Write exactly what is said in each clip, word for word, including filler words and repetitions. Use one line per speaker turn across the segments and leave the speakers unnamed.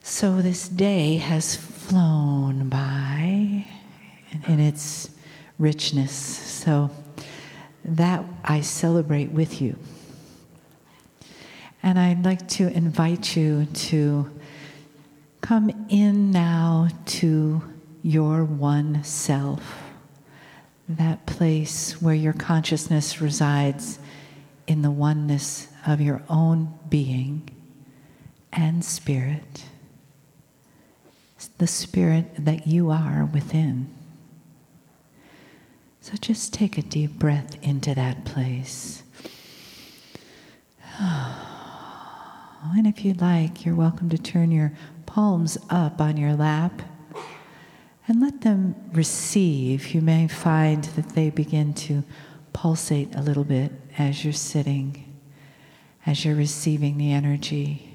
So this day has flown by in its richness. So that I celebrate with you. And I'd like to invite you to come in now to your one self, that place where your consciousness resides in the oneness of your own being and spirit, the spirit that you are within. So just take a deep breath into that place. And if you'd like, you're welcome to turn your palms up on your lap and let them receive. You may find that they begin to pulsate a little bit as you're sitting, as you're receiving the energy.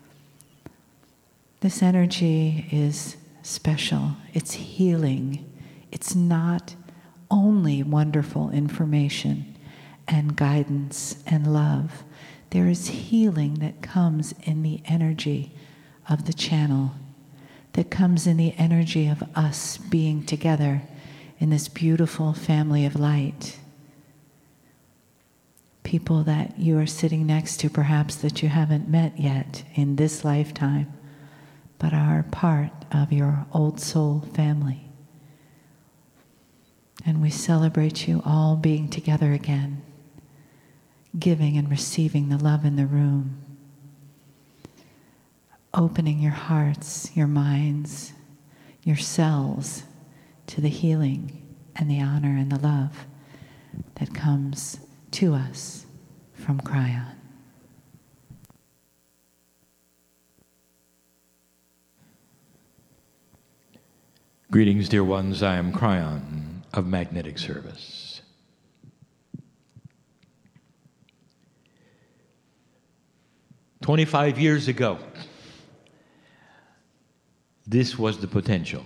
This energy is special. It's healing. It's not only wonderful information and guidance and love. There is healing that comes in the energy of the channel, that comes in the energy of us being together in this beautiful family of light. People that you are sitting next to, perhaps that you haven't met yet in this lifetime, but are part of your old soul family. And we celebrate you all being together again, giving and receiving the love in the room, opening your hearts, your minds, your cells to the healing and the honor and the love that comes to us from Kryon.
Greetings, dear ones. I am Kryon of Magnetic Service. Twenty-five years ago, this was the potential.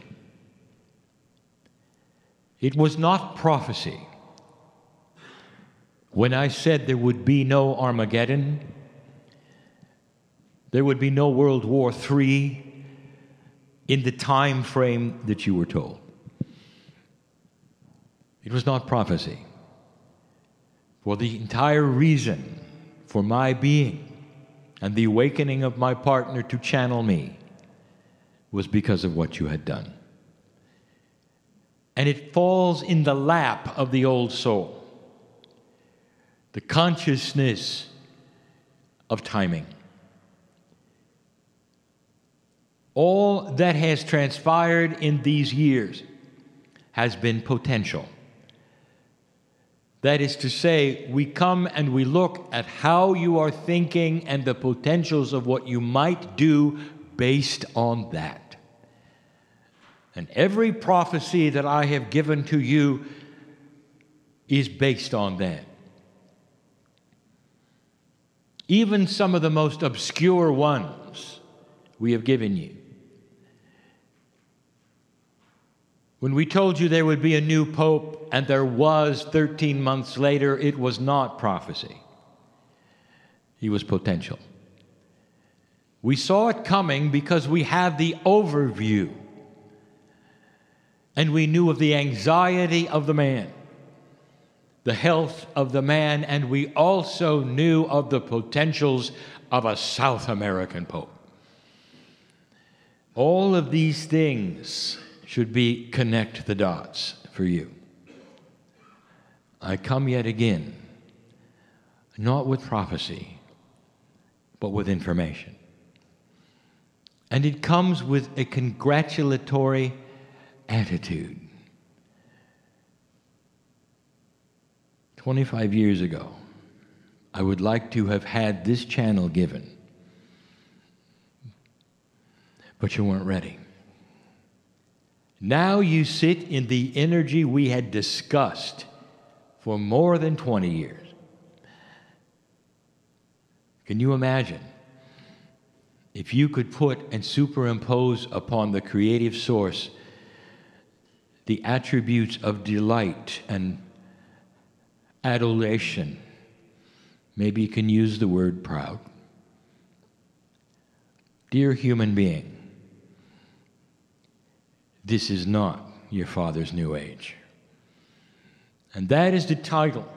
It was not prophecy. When I said there would be no Armageddon, there would be no World War Three in the time frame that you were told. It was not prophecy. For the entire reason for my being and the awakening of my partner to channel me was because of what you had done. And it falls in the lap of the old soul, the consciousness of timing. All that has transpired in these years has been potential. That is to say, we come and we look at how you are thinking and the potentials of what you might do based on that. And every prophecy that I have given to you is based on that. Even some of the most obscure ones we have given you. When we told you there would be a new pope, and there was thirteen months later, it was not prophecy. It was potential. We saw it coming because we had the overview. And we knew of the anxiety of the man, the health of the man, and we also knew of the potentials of a South American pope. All of these things should be connect the dots for you. I come yet again, not with prophecy, but with information. And it comes with a congratulatory attitude. twenty-five years ago, I would like to have had this channel given, but you weren't ready. Now you sit in the energy we had discussed for more than twenty years. Can you imagine if you could put and superimpose upon the creative source the attributes of delight and adoration? Maybe you can use the word proud. Dear human being, This is not your Father's New Age. And that is the title.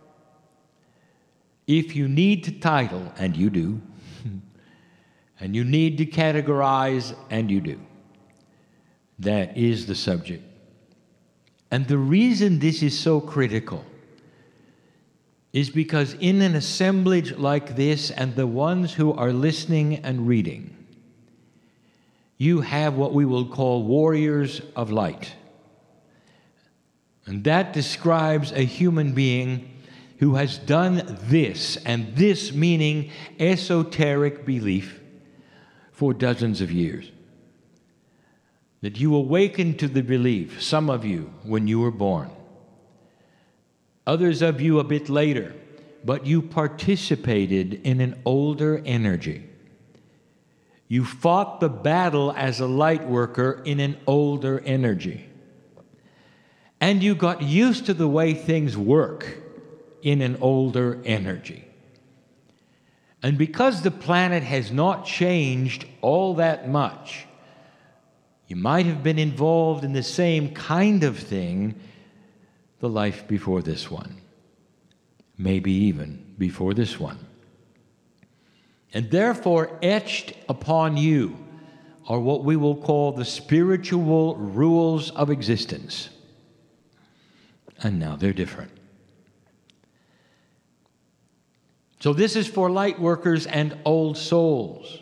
If you need to title, and you do, and you need to categorize, and you do, that is the subject. And the reason this is so critical is because in an assemblage like this, and the ones who are listening and reading, you have what we will call warriors of light. And that describes a human being who has done this, and this meaning esoteric belief, for dozens of years. That you awakened to the belief, some of you, when you were born. Others of you a bit later, but you participated in an older energy. You fought the battle as a light worker in an older energy. And you got used to the way things work in an older energy. And because the planet has not changed all that much, you might have been involved in the same kind of thing the life before this one. Maybe even before this one. And therefore, etched upon you are what we will call the spiritual rules of existence. And now they're different. So this is for light workers and old souls.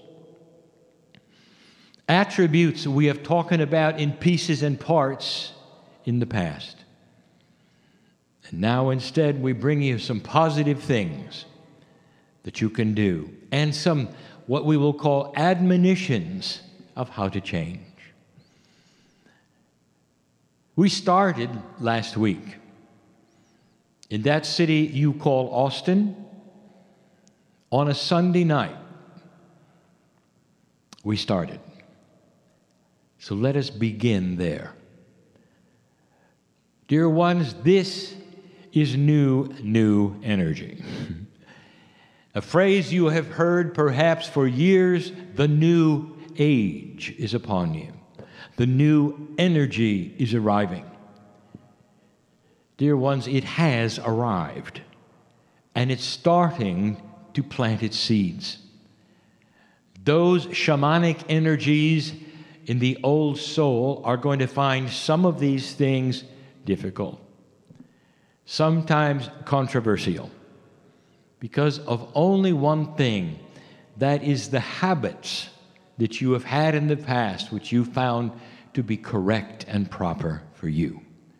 Attributes we have talked about in pieces and parts in the past. And now instead we bring you some positive things that you can do, and some what we will call admonitions of how to change. We started last week in that city you call Austin on a Sunday night. We started. So let us begin there. Dear ones, this is new, new energy. A phrase you have heard perhaps for years, the new age is upon you. The new energy is arriving. Dear ones, it has arrived, and it's starting to plant its seeds. Those shamanic energies in the old soul are going to find some of these things difficult, sometimes controversial, because of only one thing, that is the habits that you have had in the past, which you found to be correct and proper for you.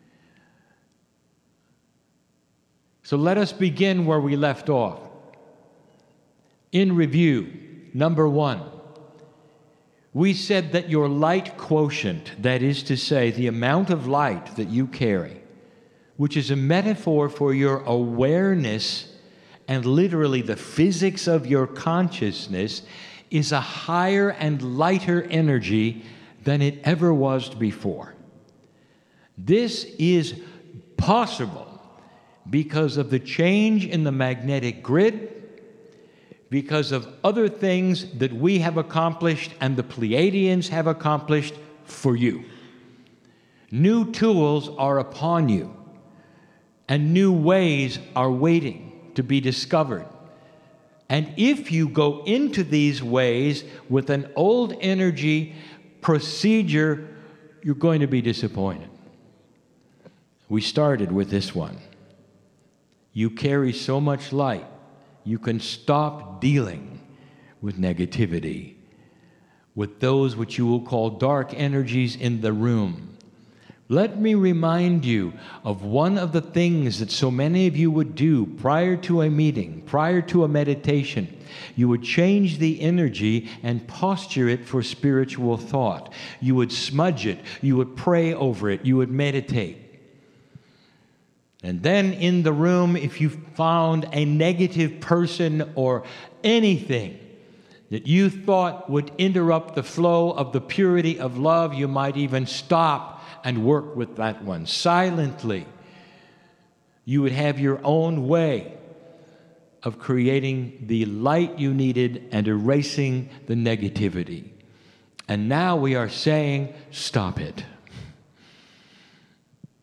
So let us begin where we left off. In review, number one, we said that your light quotient, that is to say, the amount of light that you carry, which is a metaphor for your awareness and literally the physics of your consciousness, is a higher and lighter energy than it ever was before. This is possible because of the change in the magnetic grid, because of other things that we have accomplished and the Pleiadians have accomplished for you. New tools are upon you, and new ways are waiting to be discovered. And if you go into these ways with an old energy procedure, you're going to be disappointed. We started with this one. You carry so much light, you can stop dealing with negativity, with those which you will call dark energies in the room. Let me remind you of one of the things that so many of you would do prior to a meeting, prior to a meditation. You would change the energy and posture it for spiritual thought. You would smudge it. You would pray over it. You would meditate. And then in the room, if you found a negative person or anything that you thought would interrupt the flow of the purity of love, you might even stop and work with that one silently. You would have your own way of creating the light you needed and erasing the negativity. And now we are saying, stop it.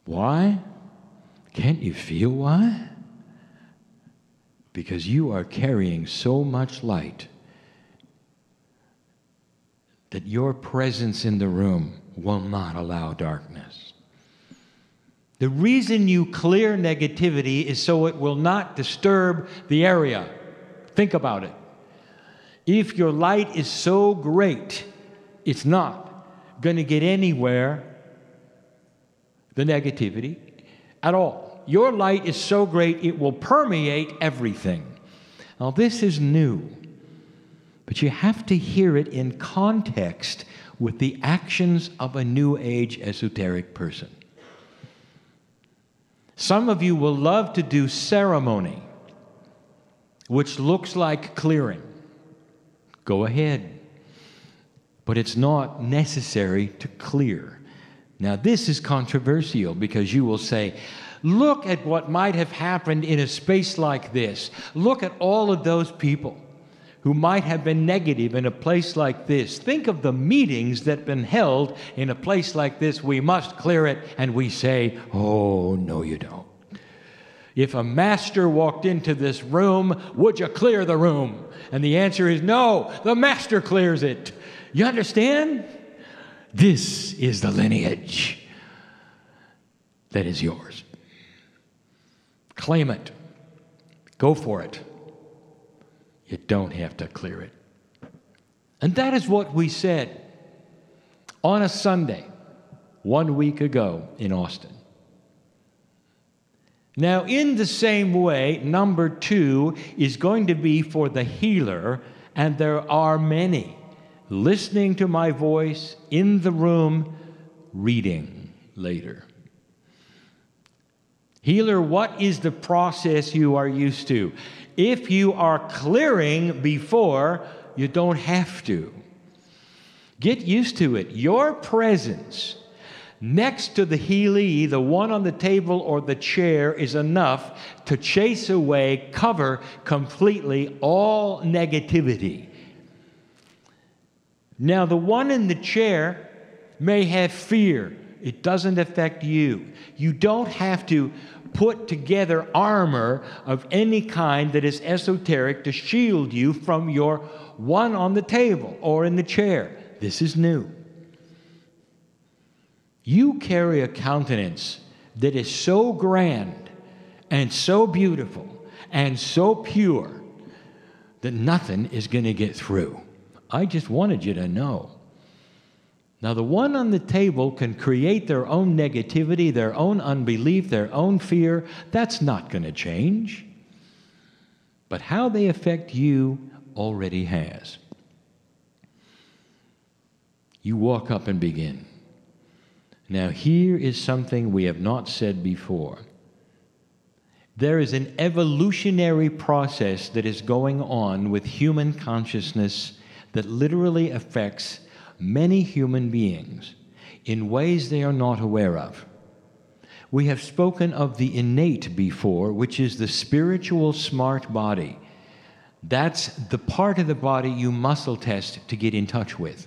Why? Can't you feel why? Because you are carrying so much light that your presence in the room will not allow darkness. The reason you clear negativity is so it will not disturb the area. Think about it. If your light is so great, it's not going to get anywhere, the negativity, at all. Your light is so great, it will permeate everything. Now, this is new, but you have to hear it in context with the actions of a New Age esoteric person. Some of you will love to do ceremony, which looks like clearing. Go ahead. But it's not necessary to clear. Now, this is controversial because you will say, look at what might have happened in a space like this. Look at all of those people who might have been negative in a place like this. Think of the meetings that have been held in a place like this. We must clear it. And we say, oh, no, you don't. If a master walked into this room, would you clear the room? And the answer is no, the master clears it. You understand? This is the lineage that is yours. Claim it. Go for it. You don't have to clear it. And that is what we said on a Sunday one week ago in Austin. Now, in the same way, number two is going to be for the healer, and there are many listening to my voice in the room, reading later. Healer, what is the process you are used to? If you are clearing before, you don't have to. Get used to it. Your presence next to the Healy, the one on the table or the chair, is enough to chase away, cover completely all negativity. Now, the one in the chair may have fear. It doesn't affect you. You don't have to put together armor of any kind that is esoteric to shield you from your one on the table or in the chair. This is new. You carry a countenance that is so grand and so beautiful and so pure that nothing is going to get through. I just wanted you to know. Now, the one on the table can create their own negativity, their own unbelief, their own fear. That's not going to change. But how they affect you already has. You walk up and begin. Now, here is something we have not said before. There is an evolutionary process that is going on with human consciousness that literally affects many human beings in ways they are not aware of. We have spoken of the innate before, which is the spiritual smart body. That's the part of the body you muscle test to get in touch with.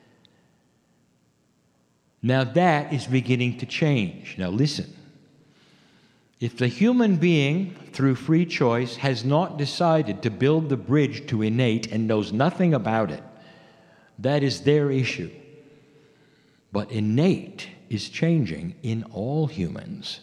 Now that is beginning to change. Now listen. If the human being, through free choice, has not decided to build the bridge to innate and knows nothing about it, that is their issue. But innate is changing in all humans.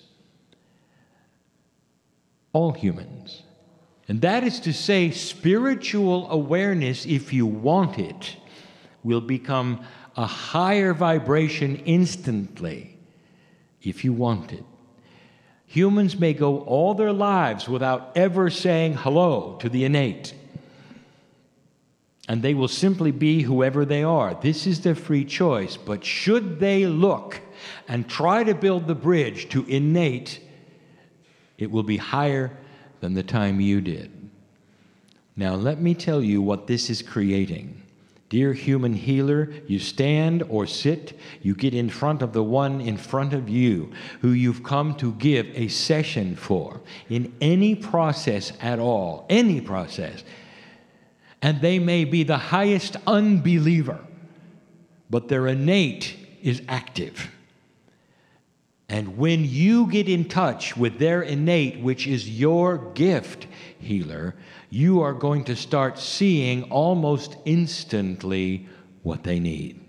All humans. And that is to say, spiritual awareness, if you want it, will become a higher vibration instantly, if you want it. Humans may go all their lives without ever saying hello to the innate. And they will simply be whoever they are. This is their free choice. But should they look and try to build the bridge to innate, it will be higher than the time you did. Now, let me tell you what this is creating. Dear human healer, you stand or sit, you get in front of the one in front of you who you've come to give a session for in any process at all, any process. And they may be the highest unbeliever, but their innate is active. And when you get in touch with their innate, which is your gift, healer, you are going to start seeing almost instantly what they need.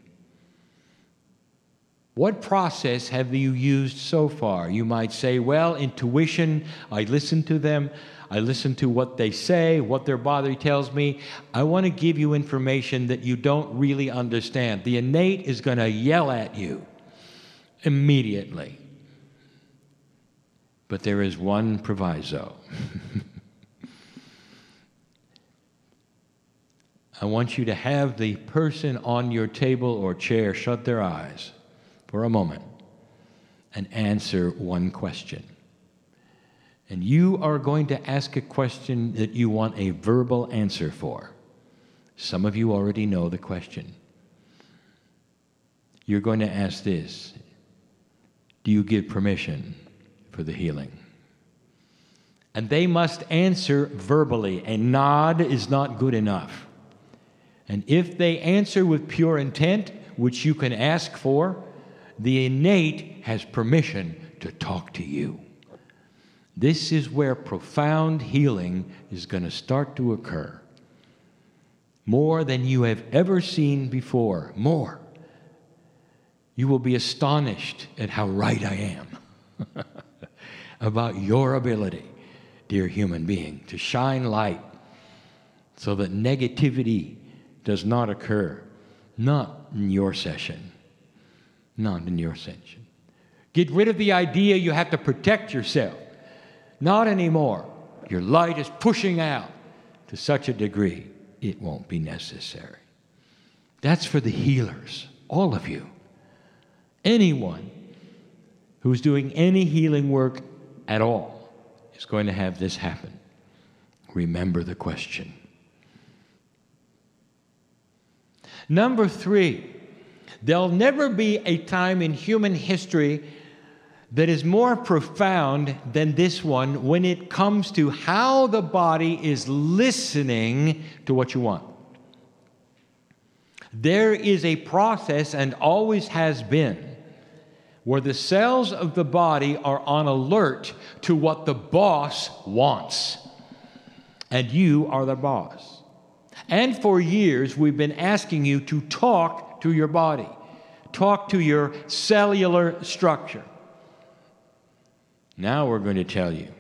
What process have you used so far? You might say, well, intuition, I listen to them, I listen to what they say, what their body tells me. I want to give you information that you don't really understand. The innate is going to yell at you immediately. But there is one proviso. I want you to have the person on your table or chair shut their eyes for a moment and answer one question. And you are going to ask a question that you want a verbal answer for. Some of you already know the question. You're going to ask this: do you give permission for the healing? And they must answer verbally. A nod is not good enough. And if they answer with pure intent, which you can ask for, the innate has permission to talk to you. This is where profound healing is going to start to occur. More than you have ever seen before. More. You will be astonished at how right I am about your ability, dear human being, to shine light so that negativity does not occur. Not in your session. Not in your session. Get rid of the idea you have to protect yourself. Not anymore. Your light is pushing out to such a degree, it won't be necessary. That's for the healers, all of you. Anyone who's doing any healing work at all is going to have this happen. Remember the question. Number three, there'll never be a time in human history that is more profound than this one when it comes to how the body is listening to what you want. There is a process, and always has been, where the cells of the body are on alert to what the boss wants. And you are the boss. And for years, we've been asking you to talk to your body. Talk to your cellular structure. Now we're going to tell you.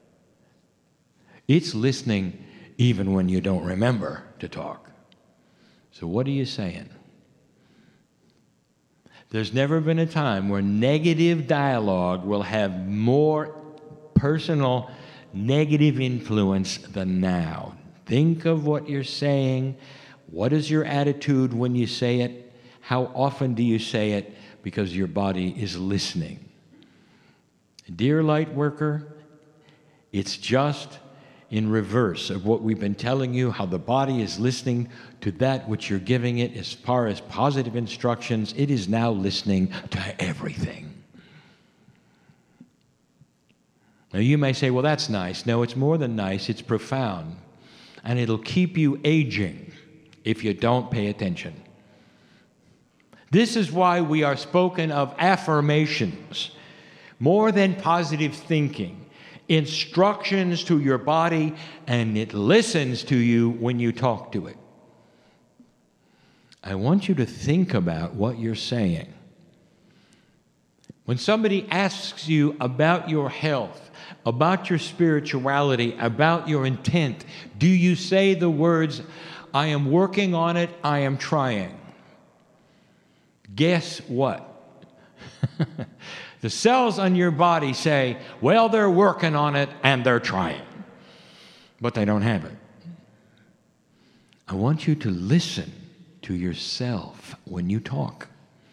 It's listening even when you don't remember to talk. So what are you saying? There's never been a time where negative dialogue will have more personal negative influence than now. Think of what you're saying. What is your attitude when you say it? How often do you say it? Because your body is listening. Dear light worker, it's just in reverse of what we've been telling you, how the body is listening to that which you're giving it as far as positive instructions. It is now listening to everything. Now you may say, well, that's nice. No, it's more than nice. It's profound. And it'll keep you aging if you don't pay attention. This is why we are spoken of affirmations, more than positive thinking, instructions to your body, and it listens to you when you talk to it. I want you to think about what you're saying. When somebody asks you about your health, about your spirituality, about your intent, do you say the words, I am working on it, I am trying? Guess what? The cells on your body say, well, they're working on it and they're trying, but they don't have it. I want you to listen to yourself when you talk.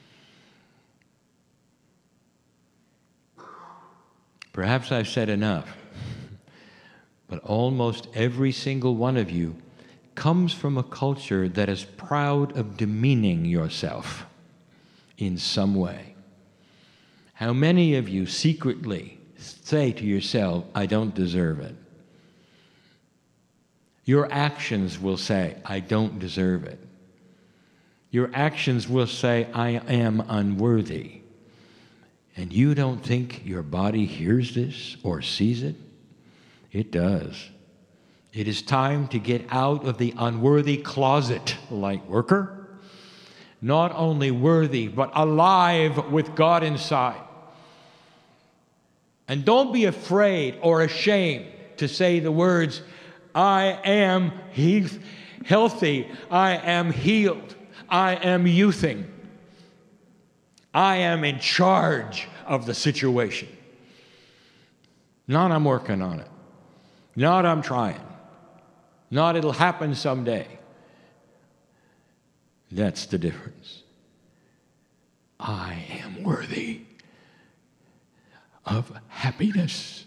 Perhaps I've said enough, but almost every single one of you comes from a culture that is proud of demeaning yourself in some way. How many of you secretly say to yourself, I don't deserve it? Your actions will say, I don't deserve it. Your actions will say, I am unworthy. And you don't think your body hears this or sees it? It does. It is time to get out of the unworthy closet, light worker. Not only worthy, but alive with God inside. And don't be afraid or ashamed to say the words, I am he- healthy, I am healed, I am youthing. I am in charge of the situation. Not I'm working on it. Not I'm trying. Not it'll happen someday. That's the difference. I am worthy of happiness.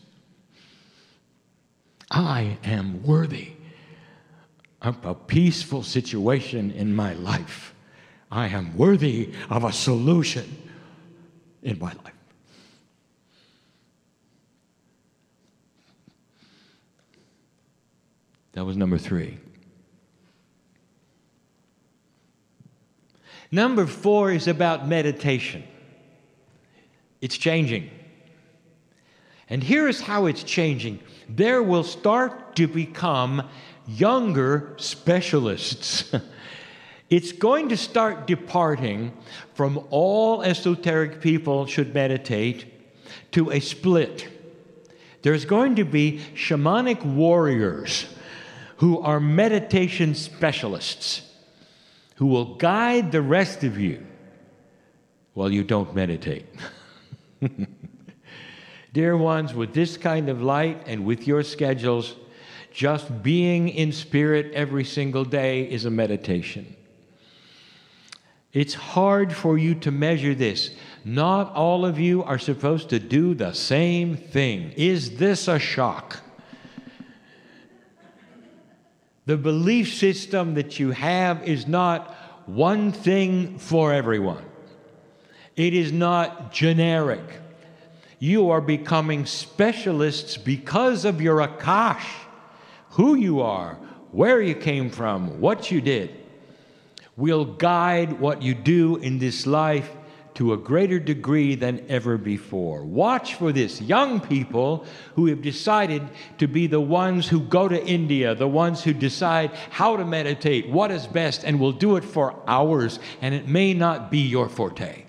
I am worthy of a peaceful situation in my life. I am worthy of a solution in my life. That was number three. Number four is about meditation. It's changing. And here is how it's changing. There will start to become younger specialists. It's going to start departing from all esoteric people should meditate to a split. There's going to be shamanic warriors who are meditation specialists who will guide the rest of you while you don't meditate. Dear ones, with this kind of light and with your schedules, just being in spirit every single day is a meditation. It's hard for you to measure this. Not all of you are supposed to do the same thing. Is this a shock? The belief system that you have is not one thing for everyone. It is not generic. You are becoming specialists because of your Akash, who you are, where you came from, what you did. Will guide what you do in this life to a greater degree than ever before. Watch for this. Young people who have decided to be the ones who go to India, the ones who decide how to meditate, what is best, and will do it for hours, and it may not be your forte.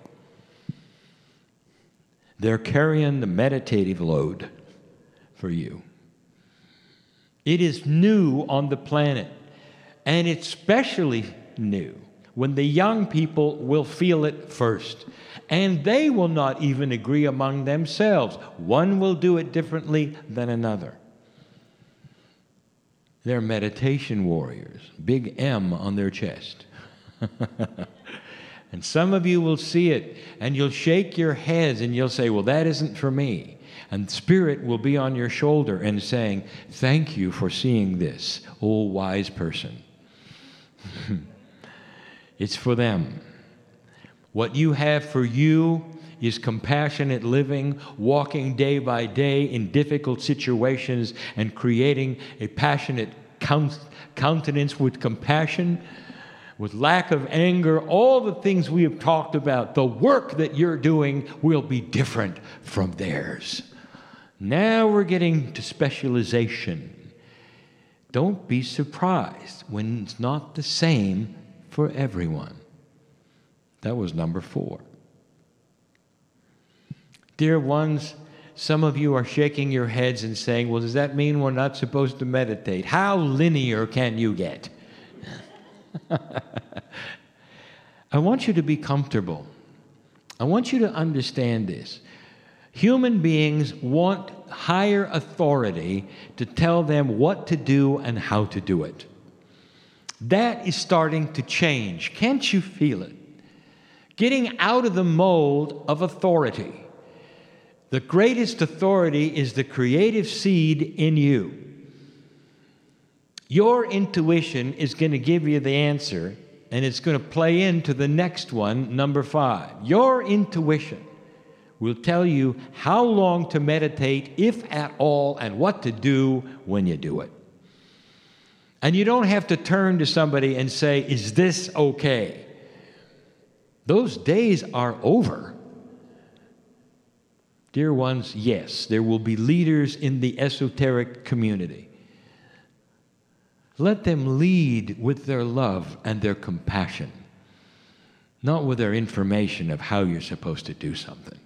They're carrying the meditative load for you. It is new on the planet, and it's especially new when the young people will feel it first. And they will not even agree among themselves. One will do it differently than another. They're meditation warriors, big M on their chest. And some of you will see it, and you'll shake your heads, and you'll say, well, that isn't for me. And Spirit will be on your shoulder and saying, thank you for seeing this, oh wise person. It's for them. What you have for you is compassionate living, walking day by day in difficult situations and creating a passionate countenance with compassion, with lack of anger, all the things we have talked about. The work that you're doing will be different from theirs. Now we're getting to specialization. Don't be surprised when it's not the same for everyone. That was number four. Dear ones, some of you are shaking your heads and saying, well, does that mean we're not supposed to meditate? How linear can you get? I want you to be comfortable. I want you to understand this. Human beings want higher authority to tell them what to do and how to do it. That is starting to change. Can't you feel it? Getting out of the mold of authority. The greatest authority is the creative seed in you. Your intuition is going to give you the answer, and it's going to play into the next one, number five. Your intuition will tell you how long to meditate, if at all, and what to do when you do it. And you don't have to turn to somebody and say, is this okay? Those days are over. Dear ones, yes, there will be leaders in the esoteric community. Let them lead with their love and their compassion, not with their information of how you're supposed to do something.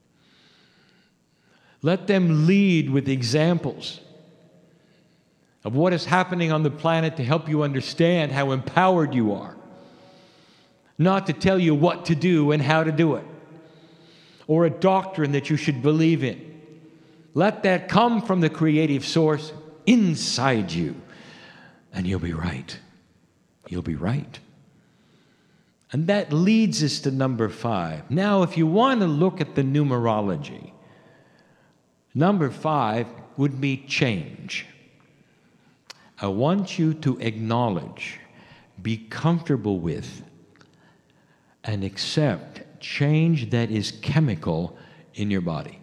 Let them lead with examples of what is happening on the planet to help you understand how empowered you are, not to tell you what to do and how to do it, or a doctrine that you should believe in. Let that come from the creative source inside you, and you'll be right. You'll be right. And that leads us to number five. Now, if you want to look at the numerology, number five would be change. I want you to acknowledge, be comfortable with, and accept change that is chemical in your body.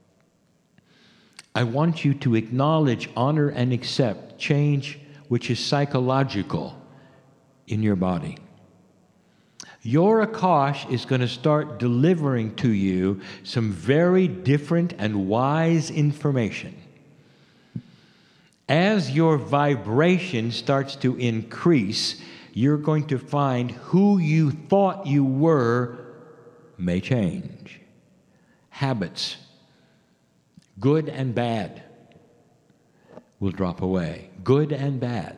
I want you to acknowledge, honor, and accept change which is psychological in your body. Your Akash is going to start delivering to you some very different and wise information. As your vibration starts to increase, you're going to find who you thought you were may change. Habits, good and bad, will drop away. Good and bad.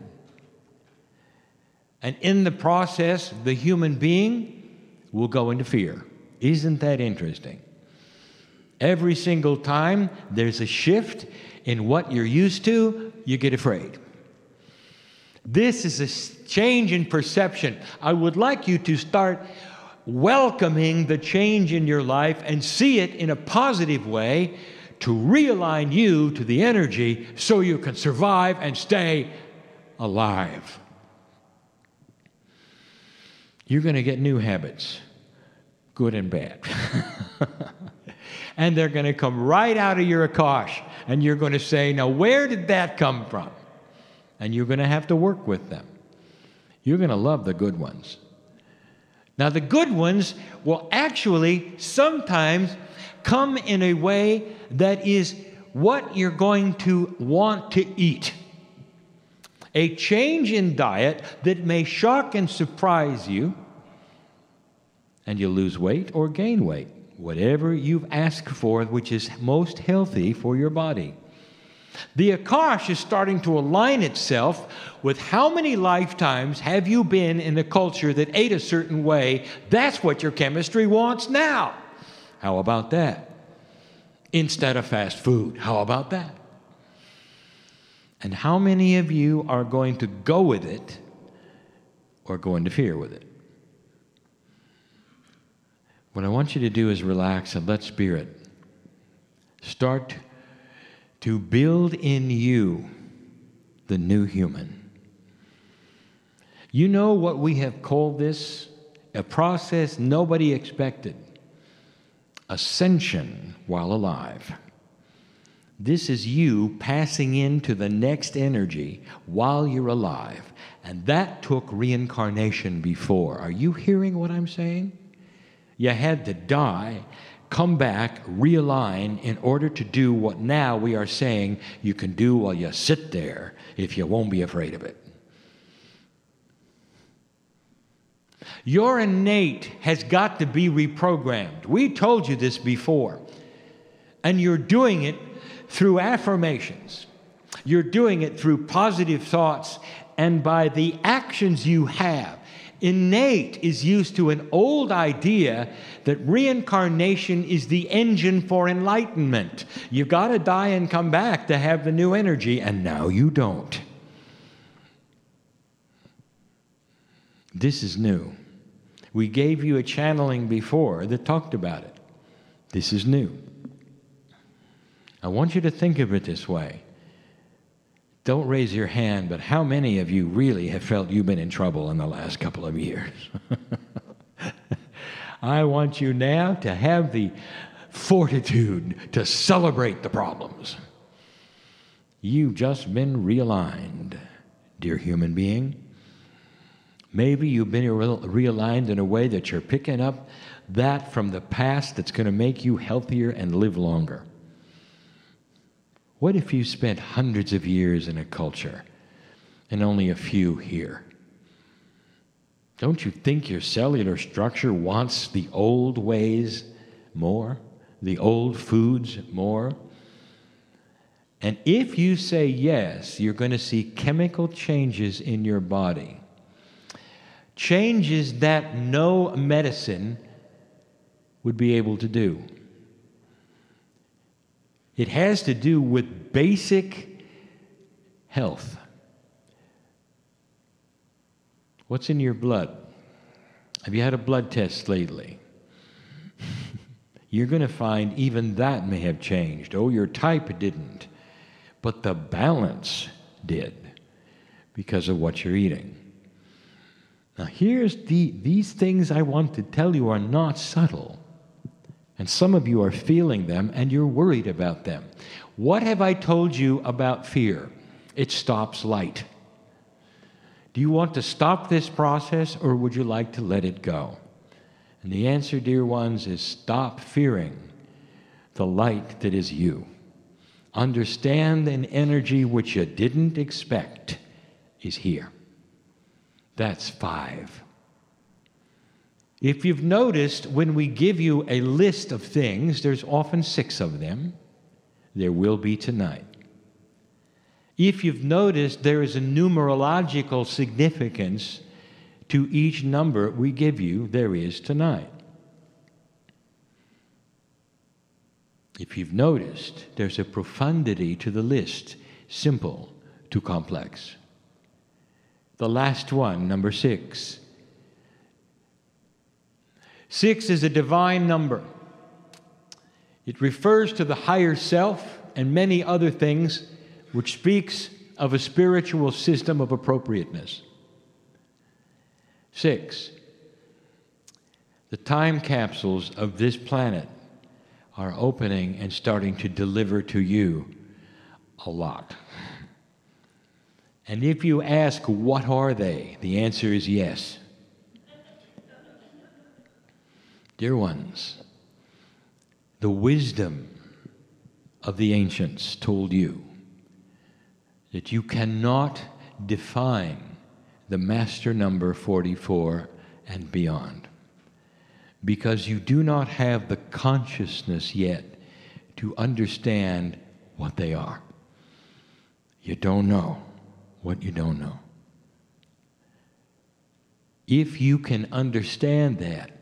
And in the process, the human being will go into fear. Isn't that interesting? Every single time there's a shift in what you're used to, you get afraid. This is a change in perception. I would like you to start welcoming the change in your life and see it in a positive way to realign you to the energy so you can survive and stay alive. You're going to get new habits, good and bad. And they're going to come right out of your Akash. And you're going to say, now where did that come from? And you're going to have to work with them. You're going to love the good ones. Now the good ones will actually sometimes come in a way that is what you're going to want to eat. A change in diet that may shock and surprise you, and you'll lose weight or gain weight, whatever you've asked for, which is most healthy for your body. The Akash is starting to align itself with how many lifetimes have you been in a culture that ate a certain way. That's what your chemistry wants now. How about that? Instead of fast food, how about that? And how many of you are going to go with it or go into fear with it? What I want you to do is relax and let Spirit start to build in you the new human. You know what we have called this? A process nobody expected. Ascension while alive. This is you passing into the next energy while you're alive. And that took reincarnation before. Are you hearing what I'm saying? You had to die, come back, realign in order to do what now we are saying you can do while you sit there if you won't be afraid of it. Your innate has got to be reprogrammed. We told you this before. And you're doing it through affirmations. You're doing it through positive thoughts and by the actions you have. Innate is used to an old idea that reincarnation is the engine for enlightenment. You've got to die and come back to have the new energy, and now you don't. This is new. We gave you a channeling before that talked about it. This is new. I want you to think of it this way. Don't raise your hand, but how many of you really have felt you've been in trouble in the last couple of years? I want you now to have the fortitude to celebrate the problems. You've just been realigned, dear human being. Maybe you've been realigned in a way that you're picking up that from the past that's going to make you healthier and live longer. What if you spent hundreds of years in a culture and only a few here? Don't you think your cellular structure wants the old ways more, the old foods more? And if you say yes, you're going to see chemical changes in your body. Changes that no medicine would be able to do. It has to do with basic health. What's in your blood? Have you had a blood test lately? You're going to find even that may have changed. Oh, your type didn't, but the balance did because of what you're eating. Now, here's the, these things I want to tell you are not subtle. And some of you are feeling them and you're worried about them. What have I told you about fear? It stops light. Do you want to stop this process or would you like to let it go? And the answer, dear ones, is stop fearing the light that is you. Understand an energy which you didn't expect is here. That's five. If you've noticed, when we give you a list of things, there's often six of them. There will be tonight. If you've noticed, there is a numerological significance to each number we give you. There is tonight. If you've noticed, there's a profundity to the list, simple to complex. The last one, number six. Six is a divine number. It refers to the higher self and many other things, which speaks of a spiritual system of appropriateness. Six, the time capsules of this planet are opening and starting to deliver to you a lot. And if you ask, what are they? The answer is yes. Dear ones, the wisdom of the ancients told you that you cannot define the master number forty-four and beyond because you do not have the consciousness yet to understand what they are. You don't know what you don't know. If you can understand that,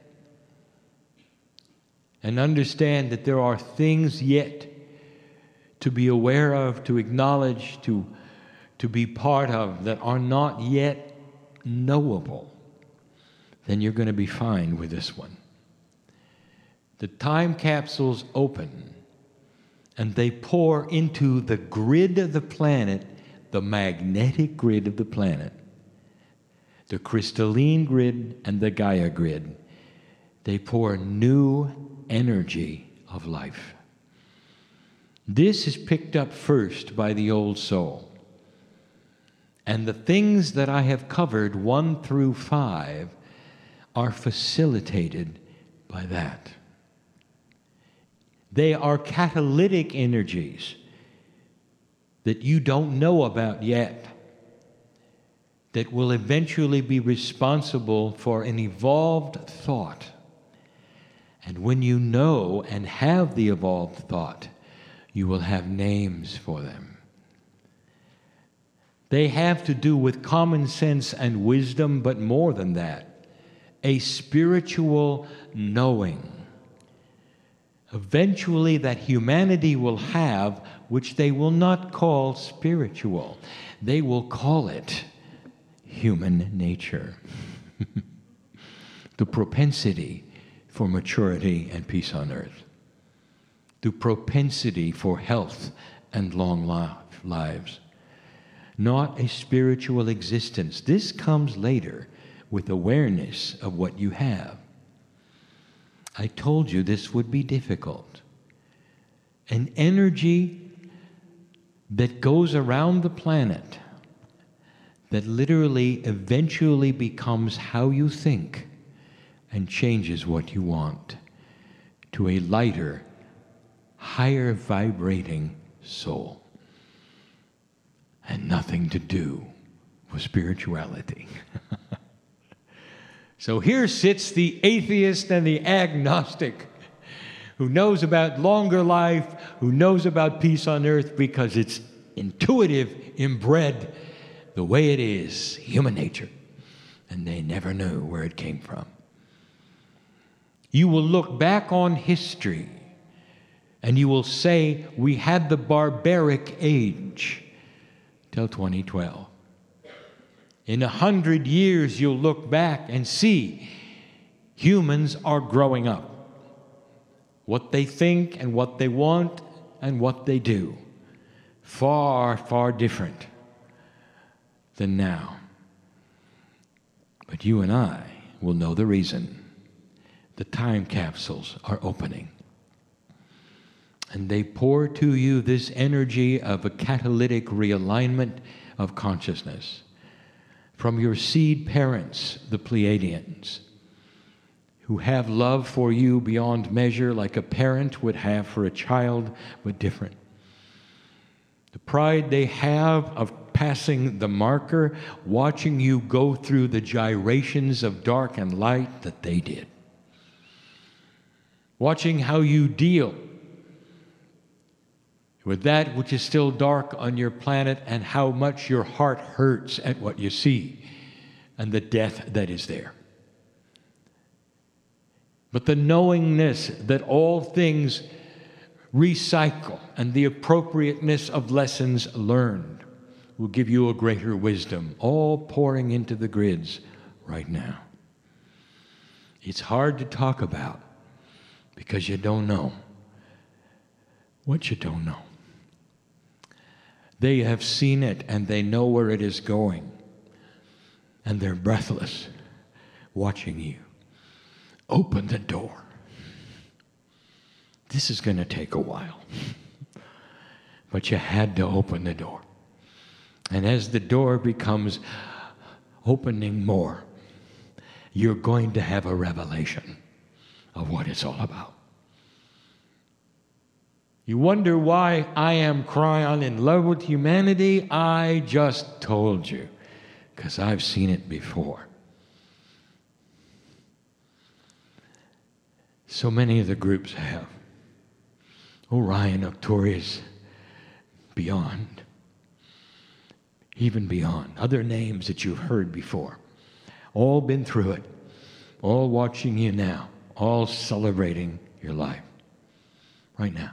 and understand that there are things yet to be aware of, to acknowledge, to, to be part of that are not yet knowable, then you're going to be fine with this one. The time capsules open and they pour into the grid of the planet, the magnetic grid of the planet, the crystalline grid and the Gaia grid. They pour new energy of life. This is picked up first by the old soul. And the things that I have covered, one through five, are facilitated by that. They are catalytic energies that you don't know about yet, that will eventually be responsible for an evolved thought. And when you know and have the evolved thought, you will have names for them. They have to do with common sense and wisdom, but more than that, a spiritual knowing. Eventually that humanity will have, which they will not call spiritual. They will call it human nature. The propensity for maturity and peace on earth. The propensity for health and long lives. Not a spiritual existence. This comes later with awareness of what you have. I told you this would be difficult. An energy that goes around the planet that literally eventually becomes how you think and changes what you want to a lighter, higher vibrating soul. And nothing to do with spirituality. So here sits the atheist and the agnostic who knows about longer life, who knows about peace on earth because it's intuitive, inbred, the way it is, human nature. And they never knew where it came from. You will look back on history and you will say, we had the barbaric age till twenty twelve. In a hundred years, you'll look back and see humans are growing up. What they think and what they want and what they do. Far, far different than now. But you and I will know the reason. The time capsules are opening. And they pour to you this energy of a catalytic realignment of consciousness from your seed parents, the Pleiadians, who have love for you beyond measure like a parent would have for a child, but different. The pride they have of passing the marker, watching you go through the gyrations of dark and light that they did. Watching how you deal with that which is still dark on your planet and how much your heart hurts at what you see and the death that is there. But the knowingness that all things recycle and the appropriateness of lessons learned will give you a greater wisdom, all pouring into the grids right now. It's hard to talk about because you don't know what you don't know. They have seen it and they know where it is going. And they're breathless, watching you. Open the door. This is going to take a while. But you had to open the door. And as the door becomes opening more, you're going to have a revelation of what it's all about. You wonder why I am crying in love with humanity? I just told you, because I've seen it before. So many of the groups have. Orion, Arcturus, beyond. Even beyond. Other names that you've heard before. All been through it. All watching you now. All celebrating your life. Right now.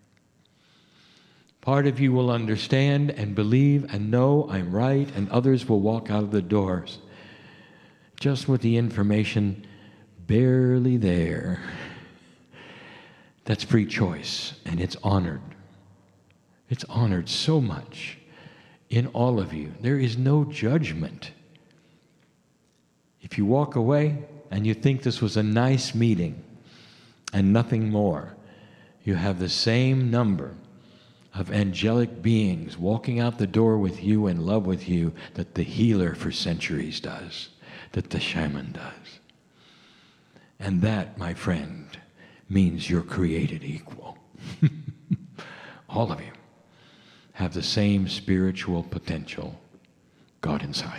Part of you will understand and believe and know I'm right, and others will walk out of the doors just with the information barely there. That's free choice, and it's honored. It's honored so much in all of you. There is no judgment. If you walk away and you think this was a nice meeting and nothing more, you have the same number of angelic beings walking out the door with you, in love with you, that the healer for centuries does, that the shaman does. And that, my friend, means you're created equal. All of you have the same spiritual potential, God inside.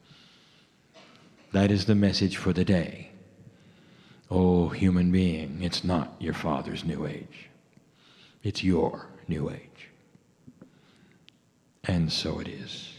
That is the message for the day. Oh, human being, it's not your father's new age. It's your new age. And so it is.